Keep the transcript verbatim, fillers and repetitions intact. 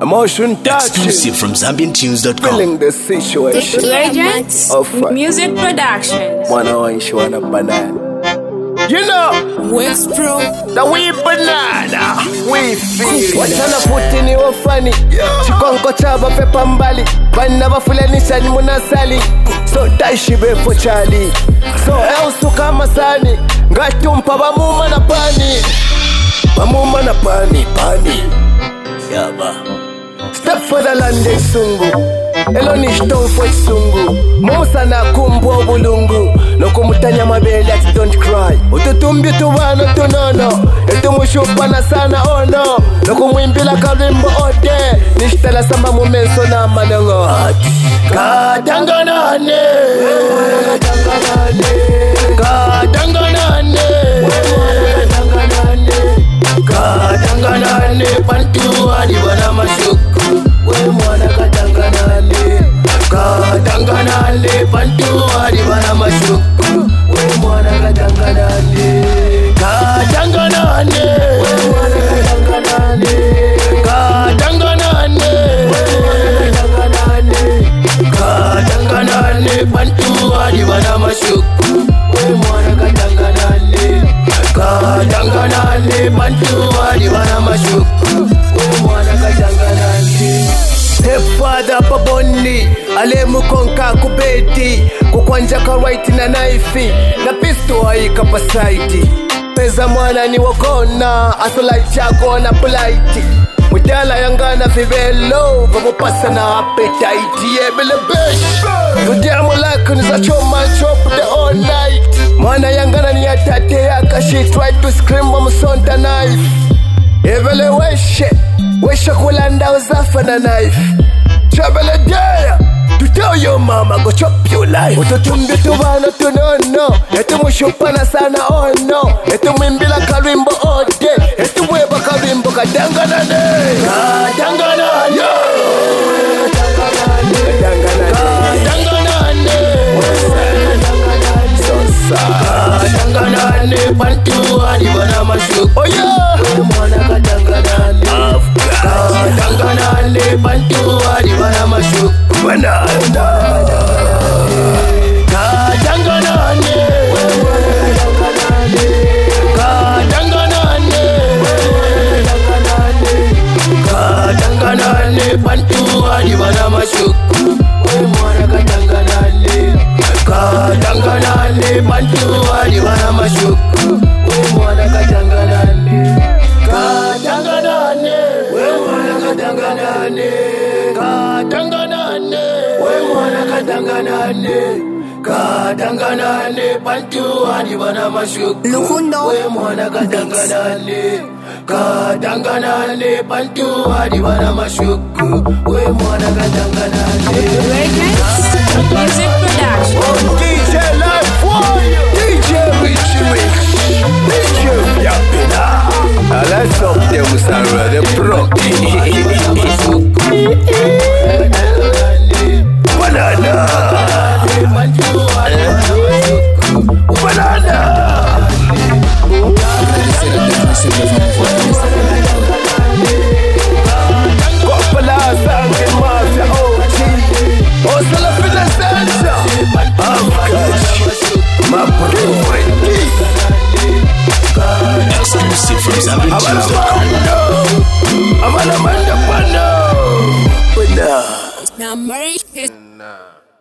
Emotion touch. Exclusive from Zambian Tunes dot com. Feeling the situation. Legends of fun. Music Productions. Wanna want you on a banana. You know, West Pro. the wee banana. We feel. Wachana puti ni wafani. Chikonko chaba pepa mbali. Bana bafulanisha ni munasali. So taishi befo chali. So elsu kama sani. Ngatumpa bamuma na pani. Bamuma na pani, pani. Yaba. Step for the land sungu. Elo ni stone for sungu. Musa na kumbo bulungu. Loko mutanya mabele ati don't cry. Ututumbi tubano tunono. Etu mushupa na sana oh no. Loko mwimbila karimbo ode. Nishtala samba mumenso na manengo. Katanganane. Katanganane. Katanganane. Katanganane. Pantu adibana mashuku. We mwana katanganane. Katanganane. Pantu adibana mashuku. We mwana katanganane. Katanganane. We mwana katanganane. Katanganane. We mwana katanganane. Katanganane. Pantu adibana mashuku. We mwana katanganane. Katanganane. Pantu adibana mashuku. We mwana katanganane. Stepfather paboni ale mukonka kubeti kukwanja ka right na knife na pistol haika pasaiti pesa mwana ni wakona asola chako na polite mudala yangana vivelo vamupasa na appetite yebele besh kudiamo like ni za choma chop the all night mwana yangana ni atate yaka she tried to scream from sonta knife evele weshe weshe kulanda uzafa na knife travel a day to tell your mama go chop your life. Ututumbi tubano tunono. Etu mushupana sana oh no. Etu mwimbila karimbo ode. Etu weba karimbo katanganane. Katanganane. Katanganane. Katanganane. Pantu adibana mashuku. Oh yeah. Mwana katanganane. Katanganane. Pantu adibana mashuku. Banana. Katanganane. Katanganane. Katanganane. Pantu adibana mashuku. We mwana katanganane. Katanganane. Pantu adibana mashuku. We mwana katanganane. Katanganane. We mwana katanganane. Katanganane. We mwana katanganane. Katanganane. Pantu adibana mashuku. Lukundo. We mwana katanganane. Katanganane. Pantu adibana mashuku. We mwana katanganane. Legends Music Productions. Oh, D J Life Warrior. D J Rich Rich. D J Yapina. I like something with Sarah the Pro. Banana. Banana. Coppola, Sankin, Mafia, O G. Oh, Salafina Sansa. My boy. Exclusive from Zambian Tunes dot com. I'm an Amanda Pano. Number Nah.